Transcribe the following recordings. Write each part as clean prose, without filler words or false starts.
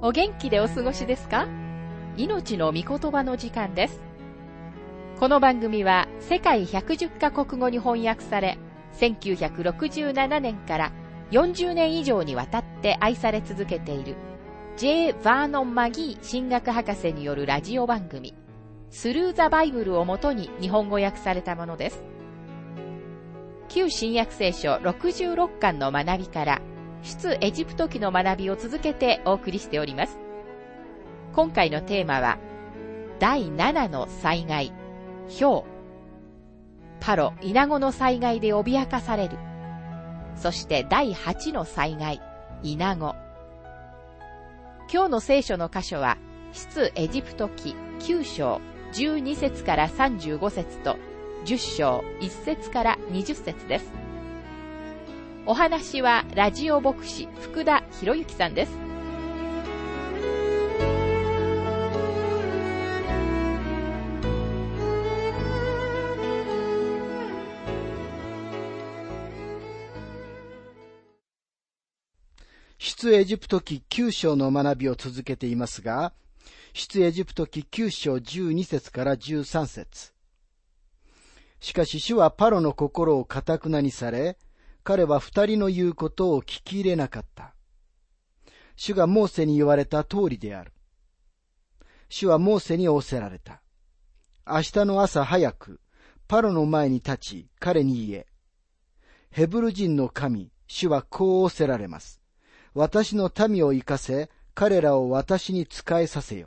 お元気でお過ごしですか？命の御言葉の時間です。この番組は世界110カ国語に翻訳され、1967年から40年以上にわたって愛され続けている J. バーノン・マギー神学博士によるラジオ番組スルー・ザ・バイブルをもとに日本語訳されたものです。旧新約聖書66巻の学びから出エジプト記の学びを続けてお送りしております。今回のテーマは第7の災害、雹。パロ、イナゴの災害で脅かされる。そして第8の災害、イナゴ。今日の聖書の箇所は出エジプト記9章12節から35節と10章1節から20節です。お話はラジオ牧師福田博之さんです。 出エジプト記9章の学びを続けていますが、出エジプト記9章12節から13節。しかし主はパロの心を堅くなにされ、彼は二人の言うことを聞き入れなかった。主がモーセに言われた通りである。主はモーセに仰せられた。明日の朝早く、パロの前に立ち、彼に言え。ヘブル人の神、主はこう仰せられます。私の民を生かせ、彼らを私に仕えさせよ。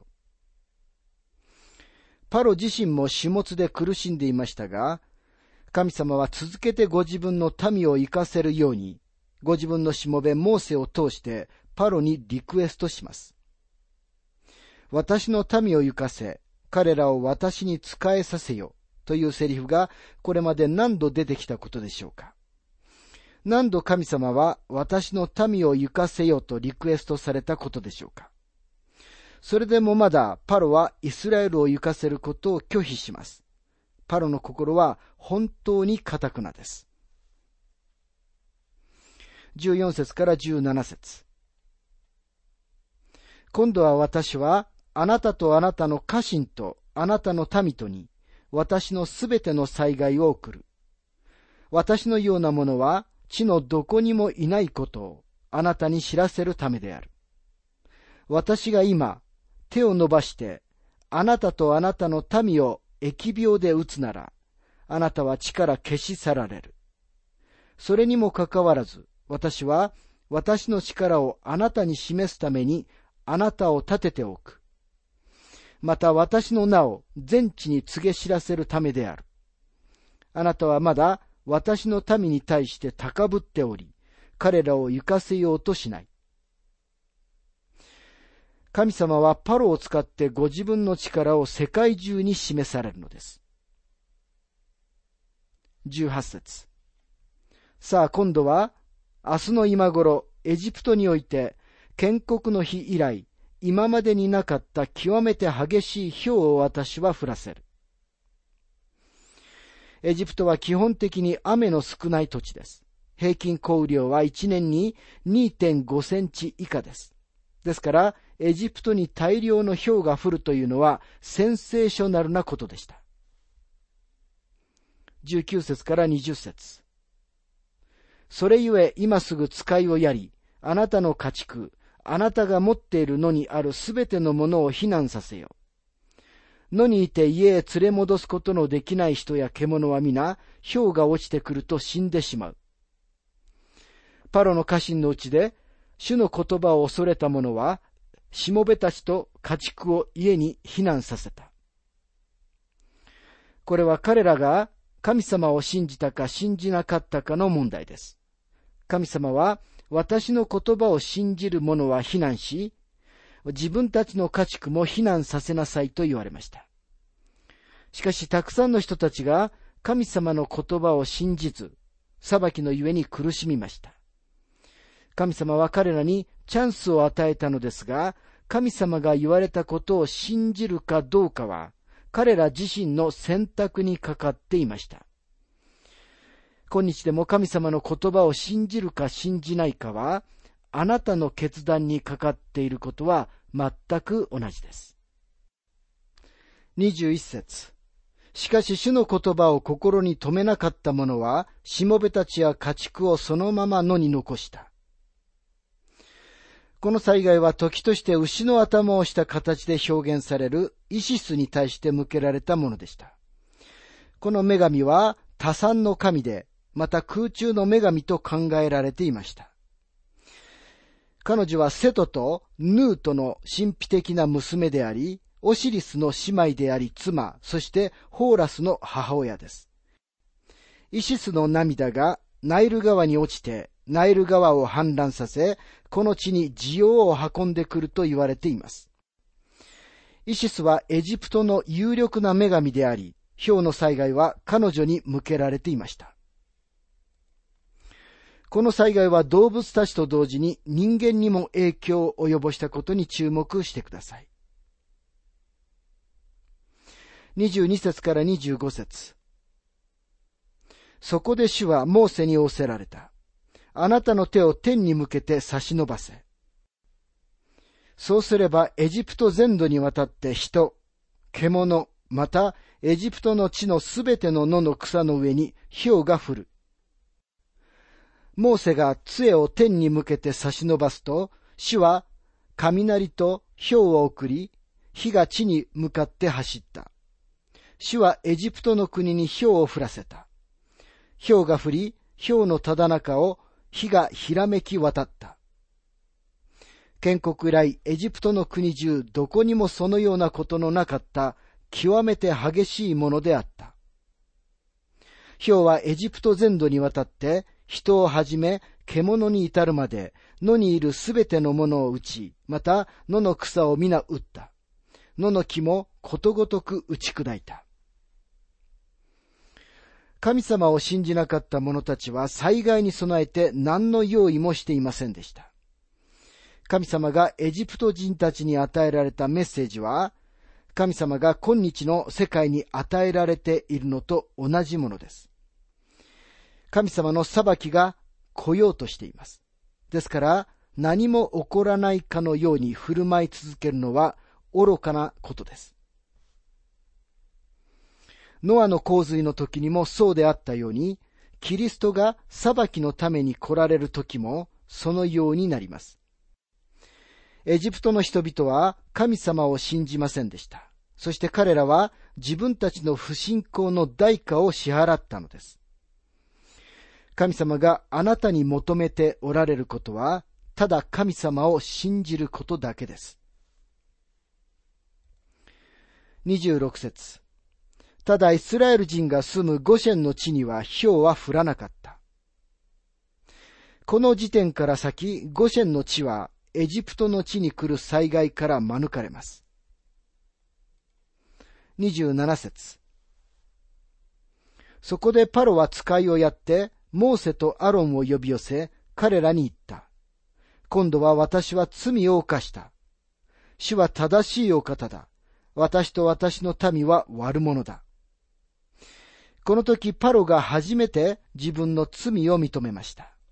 パロ自身も始末で苦しんでいましたが、神様は続けてご自分の民を生かせるように、ご自分のしもべモーセを通してパロにリクエストします。私の民を生かせ、彼らを私に仕えさせよというセリフがこれまで何度出てきたことでしょうか。何度神様は私の民を生かせよとリクエストされたことでしょうか。それでもまだパロはイスラエルを生かせることを拒否します。パロの心は本当に堅くなです。14節から17節。今度は私はあなたとあなたの家臣とあなたの民とに私のすべての災害を送る。私のようなものは地のどこにもいないことをあなたに知らせるためである。私が今手を伸ばしてあなたとあなたの民を疫病で打つなら、あなたは地から消し去られる。それにもかかわらず、私は私の力をあなたに示すためにあなたを立てておく。また私の名を全地に告げ知らせるためである。あなたはまだ私の民に対して高ぶっており、彼らを行かせようとしない。神様はパロを使ってご自分の力を世界中に示されるのです。18節。さあ今度は明日の今頃エジプトにおいて建国の日以来今までになかった極めて激しい雹を私は降らせる。エジプトは基本的に雨の少ない土地です。平均降雨量は1年に 2.5 センチ以下です。ですからエジプトに大量の雹が降るというのはセンセーショナルなことでした。19節から20節。それゆえ今すぐ使いをやり、あなたの家畜、あなたが持っている野にあるすべてのものを避難させよ。野にいて家へ連れ戻すことのできない人や獣は皆、雹が落ちてくると死んでしまう。パロの家臣のうちで、主の言葉を恐れた者は、しもべたちと家畜を家に避難させた。これは彼らが神様を信じたか信じなかったかの問題です。神様は私の言葉を信じる者は避難し、自分たちの家畜も避難させなさいと言われました。しかしたくさんの人たちが神様の言葉を信じず、裁きのゆえに苦しみました。神様は彼らにチャンスを与えたのですが、神様が言われたことを信じるかどうかは、彼ら自身の選択にかかっていました。今日でも神様の言葉を信じるか信じないかは、あなたの決断にかかっていることは全く同じです。21節。しかし主の言葉を心に留めなかった者は、しもべたちや家畜をそのまま野に残した。この災害は時として牛の頭をした形で表現されるイシスに対して向けられたものでした。この女神は多産の神で、また空中の女神と考えられていました。彼女はセトとヌートの神秘的な娘であり、オシリスの姉妹であり妻、そしてホーラスの母親です。イシスの涙がナイル川に落ちて、ナイル川を氾濫させ、この地に需要を運んでくると言われています。イシスはエジプトの有力な女神であり、雹の災害は彼女に向けられていました。この災害は動物たちと同時に人間にも影響を及ぼしたことに注目してください。22節から25節。そこで主はモーセに仰せられた。あなたの手を天に向けて差し伸ばせ。そうすればエジプト全土にわたって人、獣、またエジプトの地のすべての野の草の上に雹が降る。モーセが杖を天に向けて差し伸ばすと、主は雷と雹を送り、火が地に向かって走った。主はエジプトの国に雹を降らせた。雹が降り、雹のただ中を火がひらめき渡った。建国以来、エジプトの国中どこにもそのようなことのなかった極めて激しいものであった。雹はエジプト全土にわたって人をはじめ獣に至るまで野にいるすべてのものを打ち、また野の草を皆打った。野の木もことごとく打ち砕いた。神様を信じなかった者たちは災害に備えて何の用意もしていませんでした。神様がエジプト人たちに与えられたメッセージは、神様が今日の世界に与えられているのと同じものです。神様の裁きが来ようとしています。ですから何も起こらないかのように振る舞い続けるのは愚かなことです。ノアの洪水の時にもそうであったように、キリストが裁きのために来られる時もそのようになります。エジプトの人々は神様を信じませんでした。そして彼らは自分たちの不信仰の代価を支払ったのです。神様があなたに求めておられることは、ただ神様を信じることだけです。26節。ただイスラエル人が住むゴシェンの地には雹は降らなかった。この時点から先、ゴシェンの地はエジプトの地に来る災害から免れます。27節。そこでパロは使いをやって、モーセとアロンを呼び寄せ、彼らに言った。今度は私は罪を犯した。主は正しいお方だ。私と私の民は悪者だ。この時パロが初めて自分の罪を認めました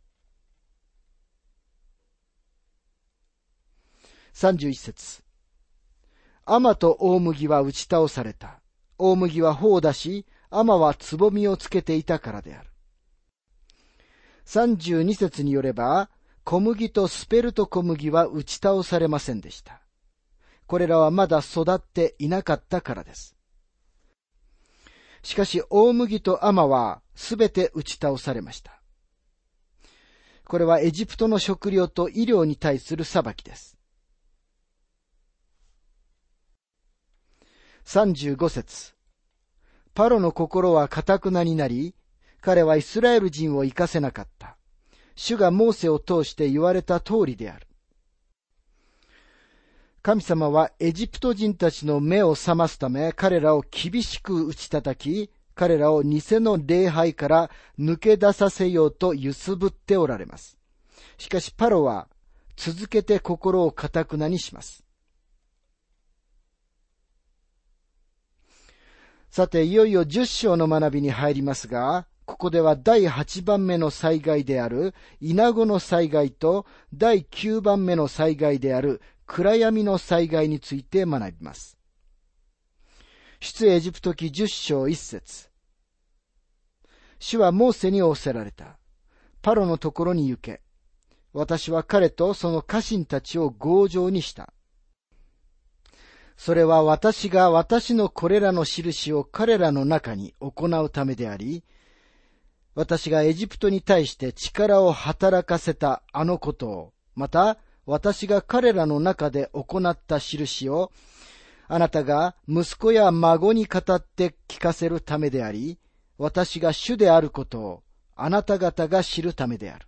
。31節。アマと大麦は打ち倒された。大麦は穂を出し、アマはつぼみをつけていたからである。32節によれば、小麦とスペルト小麦は打ち倒されませんでした。これらはまだ育っていなかったからです。しかし大麦とアマはすべて打ち倒されました。これはエジプトの食料と医療に対する裁きです。35節。パロの心は堅なになり、彼はイスラエル人を生かせなかった。主がモーセを通して言われた通りである。神様はエジプト人たちの目を覚ますため、彼らを厳しく打ち叩き、彼らを偽の礼拝から抜け出させようと揺すぶっておられます。しかしパロは続けて心を堅くなにします。さて、いよいよ10章の学びに入りますが、ここでは第8番目の災害であるイナゴの災害と第9番目の災害である暗闇の災害について学びます。出エジプト記10章1節。主はモーセに仰せられた。パロのところに行け。私は彼とその家臣たちを強情にした。それは私が私のこれらの印を彼らの中に行うためであり、私がエジプトに対して力を働かせたあのことを、また私が彼らの中で行った印を、あなたが息子や孫に語って聞かせるためであり、私が主であることをあなた方が知るためである。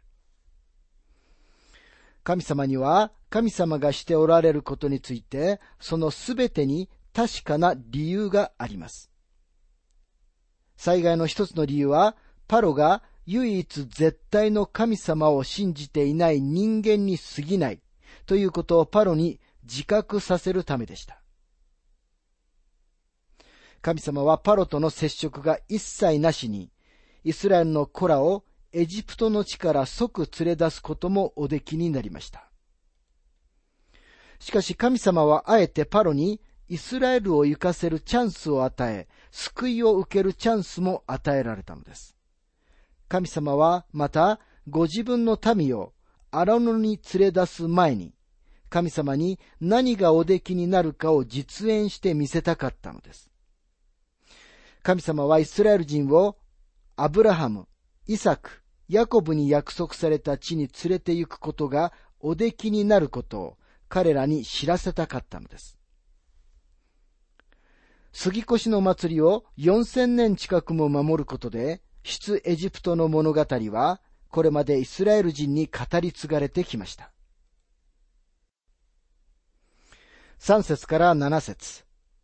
神様には神様がしておられることについて、そのすべてに確かな理由があります。最大の一つの理由は、パロが唯一絶対の神様を信じていない人間に過ぎないということをパロに自覚させるためでした。神様はパロとの接触が一切なしに、イスラエルの子らをエジプトの地から即連れ出すこともおできになりました。しかし神様はあえてパロにイスラエルを行かせるチャンスを与え、救いを受けるチャンスも与えられたのです。神様はまたご自分の民を荒野に連れ出す前に、神様に何がおできになるかを実演して見せたかったのです。神様はイスラエル人をアブラハム、イサク、ヤコブに約束された地に連れて行くことがおできになることを彼らに知らせたかったのです。杉越の祭りを4000年近くも守ることで、出エジプトの物語はこれまでイスラエル人に語り継がれてきました。3節から7節。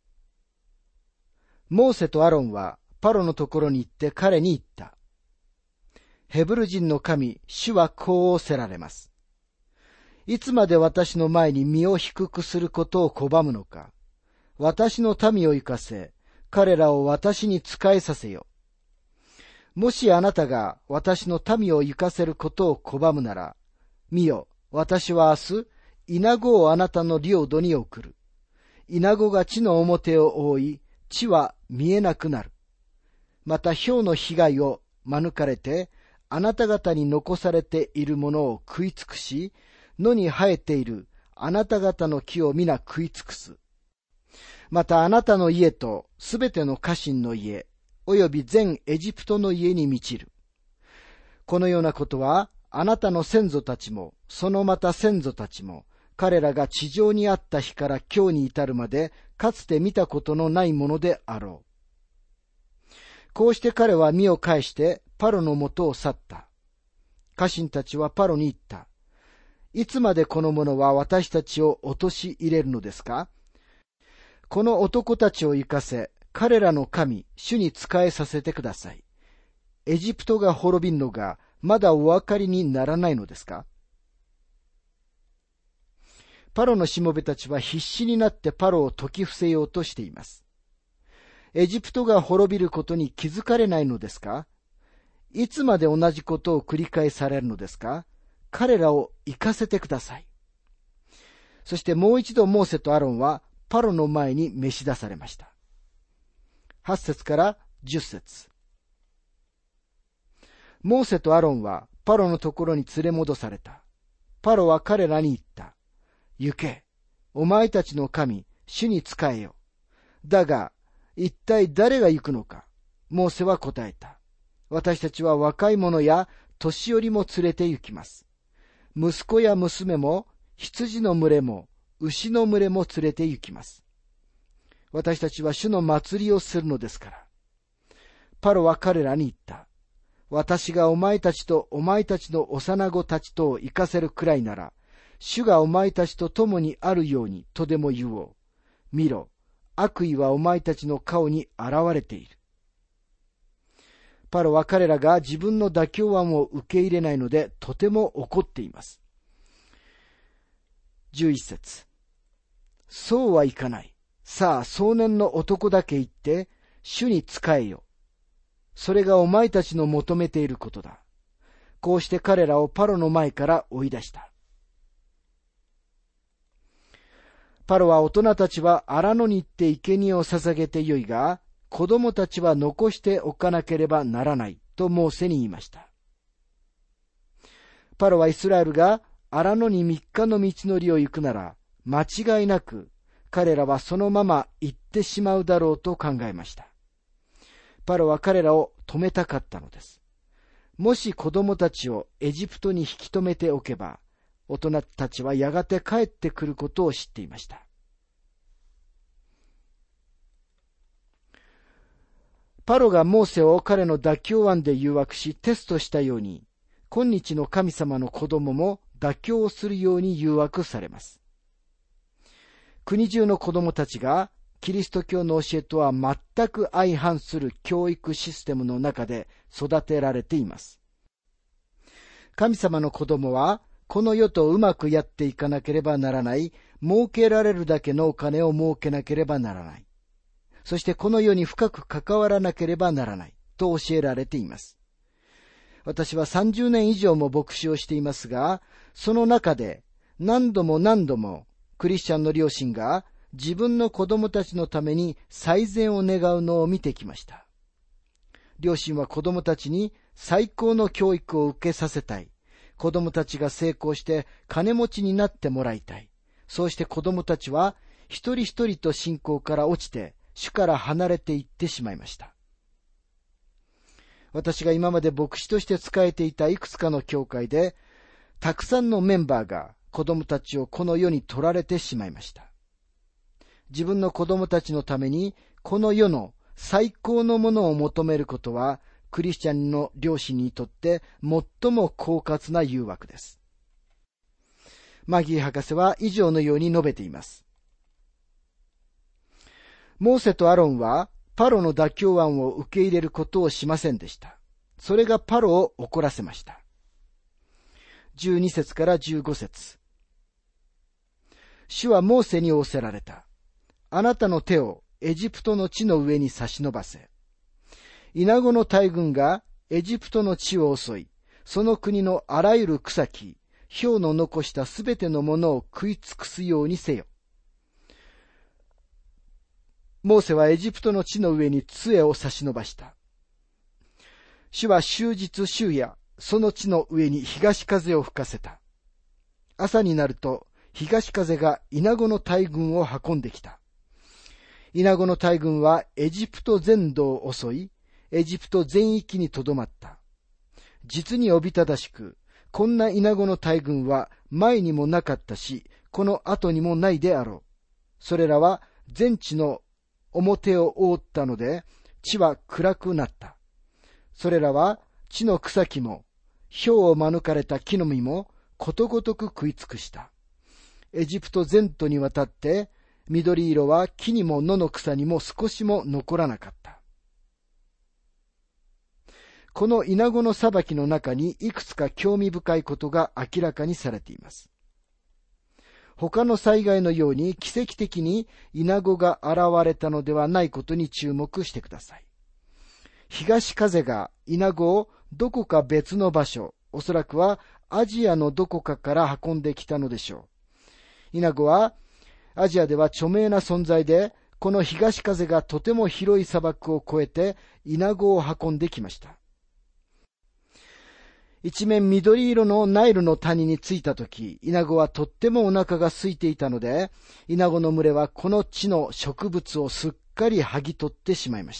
モーセとアロンはパロのところに行って彼に言った。ヘブル人の神、主はこう仰せられます。いつまで私の前に身を低くすることを拒むのか。私の民を行かせ、彼らを私に仕えさせよ。もしあなたが私の民を行かせることを拒むなら、見よ、私は明日、イナゴをあなたの領土に送る。イナゴが地の表を覆い、地は見えなくなる。また雹の被害を免れて、あなた方に残されているものを食い尽くし、野に生えているあなた方の木を皆食い尽くす。またあなたの家とすべての家臣の家、および全エジプトの家に満ちる。このようなことは、あなたの先祖たちも、そのまた先祖たちも、彼らが地上にあった日から今日に至るまで、かつて見たことのないものであろう。こうして彼は身を返してパロのもとを去った。家臣たちはパロに言った。いつまでこの者は私たちを陥れるのですか？この男たちを行かせ、彼らの神、主に仕えさせてください。エジプトが滅びんのがまだお分かりにならないのですか？パロのしもべたちは必死になってパロを説き伏せようとしています。エジプトが滅びることに気づかれないのですか？いつまで同じことを繰り返されるのですか？彼らを行かせてください。そしてもう一度モーセとアロンはパロの前に召し出されました。8節から10節。モーセとアロンはパロのところに連れ戻された。パロは彼らに言った。行け、お前たちの神、主に仕えよ。だが、一体誰が行くのか。モーセは答えた。私たちは若い者や年寄りも連れて行きます。息子や娘も、羊の群れも、牛の群れも連れて行きます。私たちは主の祭りをするのですから。パロは彼らに言った。私がお前たちとお前たちの幼子たちとを行かせるくらいなら、主がお前たちと共にあるようにとでも言おう。見ろ、悪意はお前たちの顔に現れている。パロは彼らが自分の妥協案を受け入れないのでとても怒っています。11節。そうはいかない。さあ、壮年の男だけ言って、主に仕えよ。それがお前たちの求めていることだ。こうして彼らをパロの前から追い出した。 パロは大人たちは荒野に行って生贄を捧げてよいが、子供たちは残しておかなければならないとモーセに言いました。パロはイスラエルが荒野に3日の道のりを行くなら、間違いなく彼らはそのまま行ってしまうだろうと考えました。パロは彼らを止めたかったのです。もし子供たちをエジプトに引き止めておけば、大人たちはやがて帰ってくることを知っていました。パロがモーセを彼の妥協案で誘惑しテストしたように、今日の神様の子供も妥協するように誘惑されます。国中の子供たちがキリスト教の教えとは全く相反する教育システムの中で育てられています。神様の子供はこの世とうまくやっていかなければならない、儲けられるだけのお金を儲けなければならない。そしてこの世に深く関わらなければならないと教えられています。私は30年以上も牧師をしていますが、その中で何度もクリスチャンの両親が自分の子供たちのために最善を願うのを見てきました。両親は子供たちに最高の教育を受けさせたい。子供たちが成功して金持ちになってもらいたい。そうして子供たちは一人一人と信仰から落ちて主から離れていってしまいました。私が今まで牧師として仕えていたいくつかの教会で、たくさんのメンバーが子供たちをこの世に取られてしまいました。自分の子供たちのためにこの世の最高のものを求めることは、クリスチャンの両親にとって最も狡猾な誘惑です。マギー博士は以上のように述べています。モーセとアロンはパロの妥協案を受け入れることをしませんでした。それがパロを怒らせました。12節から15節。主はモーセに仰せられた。あなたの手をエジプトの地の上に差し伸ばせ。イナゴの大群がエジプトの地を襲い、その国のあらゆる草木、雹の残したすべてのものを食い尽くすようにせよ。モーセはエジプトの地の上に杖を差し伸ばした。主は終日昼夜、その地の上に東風を吹かせた。朝になると、東風がイナゴの大群を運んできた。イナゴの大群はエジプト全土を襲い、エジプト全域にとどまった。実におびただしく、こんなイナゴの大群は前にもなかったし、この後にもないであろう。それらは全地の表を覆ったので、地は暗くなった。それらは地の草木も、雹を免れた木の実もことごとく食い尽くした。エジプト全土にわたって、緑色は木にも野の草にも少しも残らなかった。このイナゴの裁きの中にいくつか興味深いことが明らかにされています。他の災害のように奇跡的にイナゴが現れたのではないことに注目してください。東風がイナゴをどこか別の場所、おそらくはアジアのどこかから運んできたのでしょう。イナゴはアジアでは著名な存在で、この東風がとても広い砂漠を越えてイナゴを運んできました。一面緑色のナイルの谷に着いたとき、イナゴはとってもお腹が空いていたので、イナゴの群れはこの地の植物をすっかり剥ぎ取ってしまいました。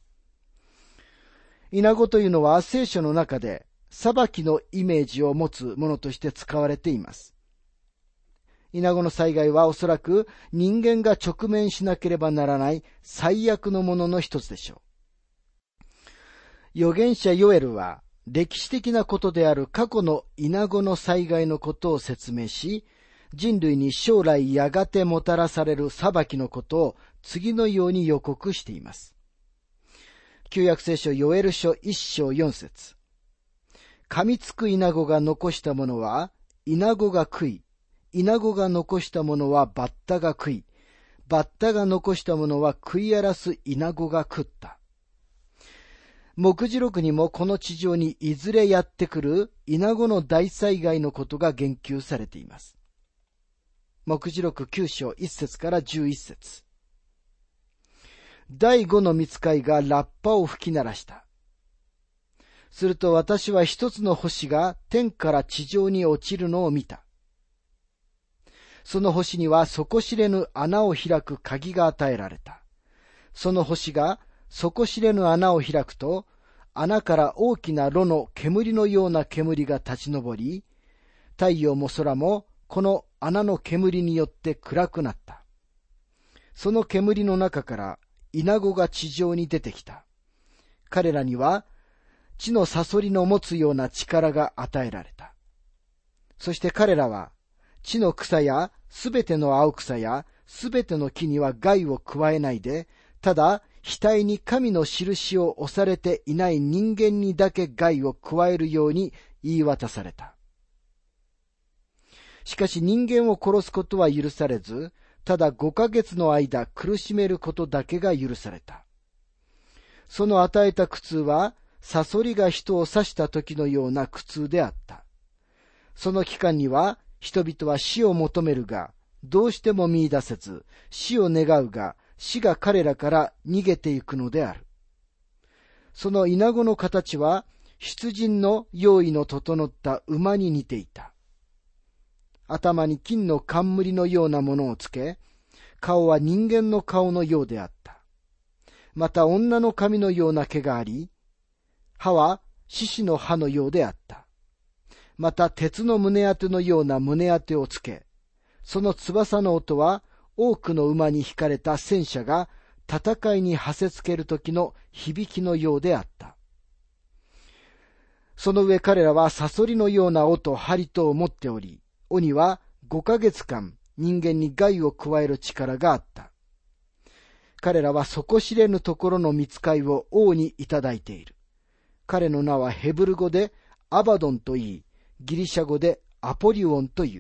イナゴというのは聖書の中で裁きのイメージを持つものとして使われています。イナゴの災害はおそらく人間が直面しなければならない最悪のものの一つでしょう。預言者ヨエルは歴史的なことである過去のイナゴの災害のことを説明し、人類に将来やがてもたらされる裁きのことを次のように予告しています。旧約聖書ヨエル書1章4節。噛みつくイナゴが残したものはイナゴが食い、イナゴが残したものはバッタが食い、バッタが残したものは食い荒らすイナゴが食った。目次録にもこの地上にいずれやってくるイナゴの大災害のことが言及されています。 黙示録9章1節から11節。第5の御使いがラッパを吹き鳴らした。すると私は一つの星が天から地上に落ちるのを見た。その星には底知れぬ穴を開く鍵が与えられた。その星が底知れぬ穴を開くと、穴から大きな炉の煙のような煙が立ち上り、太陽も空もこの穴の煙によって暗くなった。その煙の中からイナゴが地上に出てきた。彼らには地のサソリの持つような力が与えられた。そして彼らは地の草やすべての青草やすべての木には害を加えないで、ただ額に神の印を押されていない人間にだけ害を加えるように言い渡された。しかし人間を殺すことは許されず、ただ5ヶ月の間苦しめることだけが許された。その与えた苦痛は、サソリが人を刺した時のような苦痛であった。その期間には、人々は死を求めるが、どうしても見出せず、死を願うが、死が彼らから逃げていくのである。そのイナゴの形は、出陣の用意の整った馬に似ていた。頭に金の冠のようなものをつけ、顔は人間の顔のようであった。また女の髪のような毛があり、歯は獅子の歯のようであった。また鉄の胸当てのような胸当てをつけ、その翼の音は多くの馬に引かれた戦車が戦いにはせつける時の響きのようであった。その上彼らはサソリのような尾と針とを持っており、尾には5ヶ月間人間に害を加える力があった。彼らは底知れぬところの御使いを王にいただいている。彼の名はヘブル語でアバドンと言い、ギリシャ語でアポリオンという。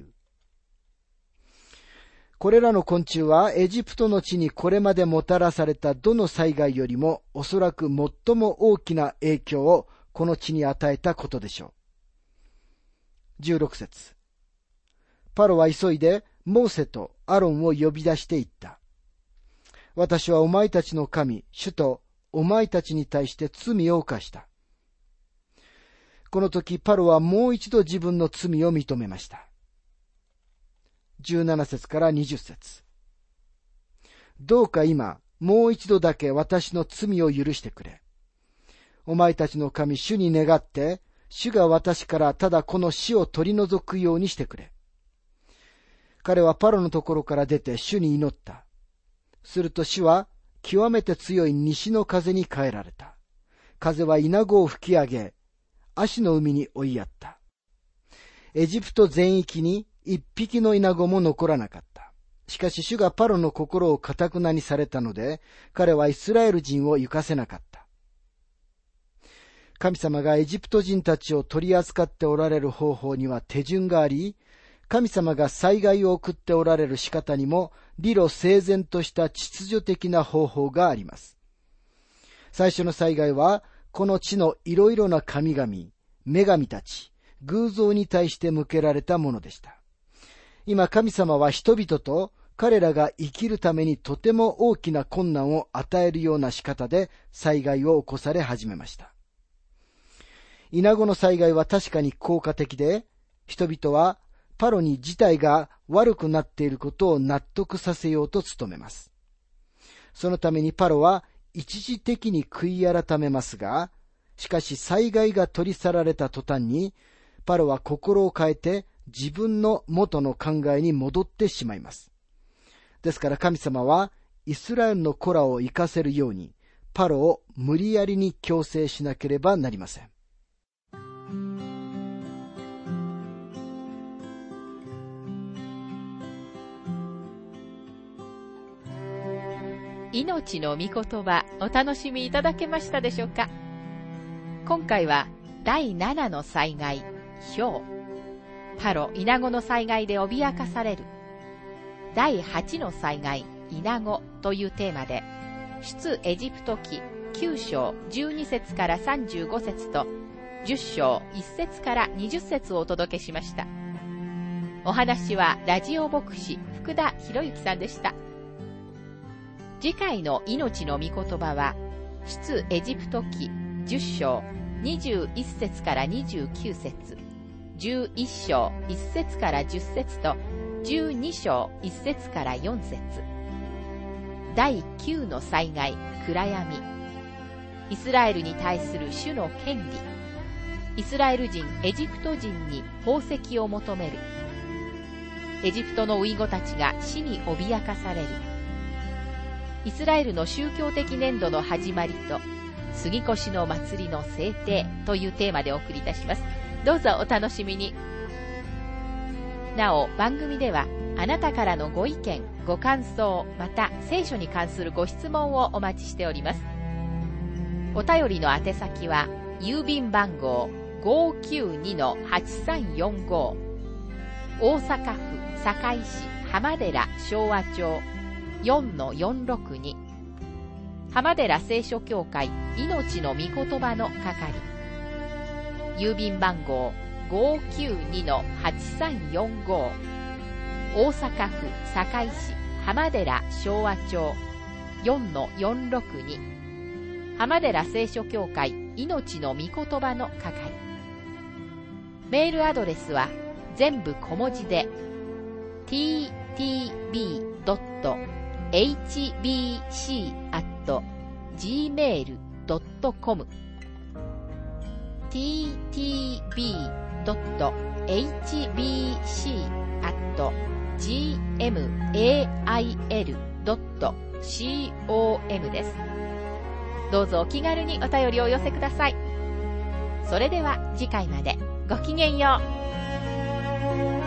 これらの昆虫はエジプトの地にこれまでもたらされたどの災害よりもおそらく最も大きな影響をこの地に与えたことでしょう。16節。パロは急いでモーセとアロンを呼び出していった。私はお前たちの神、主とお前たちに対して罪を犯した。この時パロはもう一度自分の罪を認めました。17節から20節。どうか今、もう一度だけ私の罪を許してくれ。お前たちの神、主に願って、主が私からただこの死を取り除くようにしてくれ。彼はパロのところから出て主に祈った。すると主は極めて強い西の風に変えられた。風はイナゴを吹き上げ、アシの海に追いやった。エジプト全域に一匹のイナゴも残らなかった。しかし主がパロの心を堅くなにされたので、彼はイスラエル人を行かせなかった。神様がエジプト人たちを取り扱っておられる方法には手順があり、神様が災害を送っておられる仕方にも理路整然とした秩序的な方法があります。最初の災害は、この地のいろいろな神々、女神たち、偶像に対して向けられたものでした。今神様は人々と彼らが生きるためにとても大きな困難を与えるような仕方で災害を起こされ始めました。イナゴの災害は確かに効果的で、人々はパロに事態が悪くなっていることを納得させようと努めます。そのためにパロは一時的に悔い改めますが、しかし災害が取り去られた途端に、パロは心を変えて自分の元の考えに戻ってしまいます。ですから神様はイスラエルの子らを生かせるように、パロを無理やりに強制しなければなりません。 命の御言葉、お楽しみいただけましたでしょうか。今回は第7の災害、ひょう。パロ、イナゴの災害で脅かされる。第8の災害、イナゴというテーマで、出エジプト記9章12節から35節と10章1節から20節をお届けしました。 お話はラジオ牧師福田博之さんでした。次回の命の御言葉は、出エジプト記10章21節から29節、11章1節から10節と12章1節から4節、第9の災害暗闇、イスラエルに対する主の権利、イスラエル人エジプト人に宝石を求める、エジプトのウイゴたちが死に脅かされる、イスラエルの宗教的年度の始まりと杉越の祭りの制定というテーマでお送りいたします。どうぞお楽しみに。なお、番組ではあなたからのご意見、ご感想、また聖書に関するご質問をお待ちしております。お便りの宛先は、郵便番号 592-8345、大阪府堺市浜寺昭和町 4-462、浜寺聖書協会命の御言葉の係、郵便番号 592-8345、大阪府堺市浜寺昭和町 4-462、浜寺聖書協会命の御言葉の係。メールアドレスは全部小文字で ttb.hbc@gmail.com ttb.hbc@gmail.com です。どうぞお気軽にお便りをお寄せください。それでは次回までごきげんよう。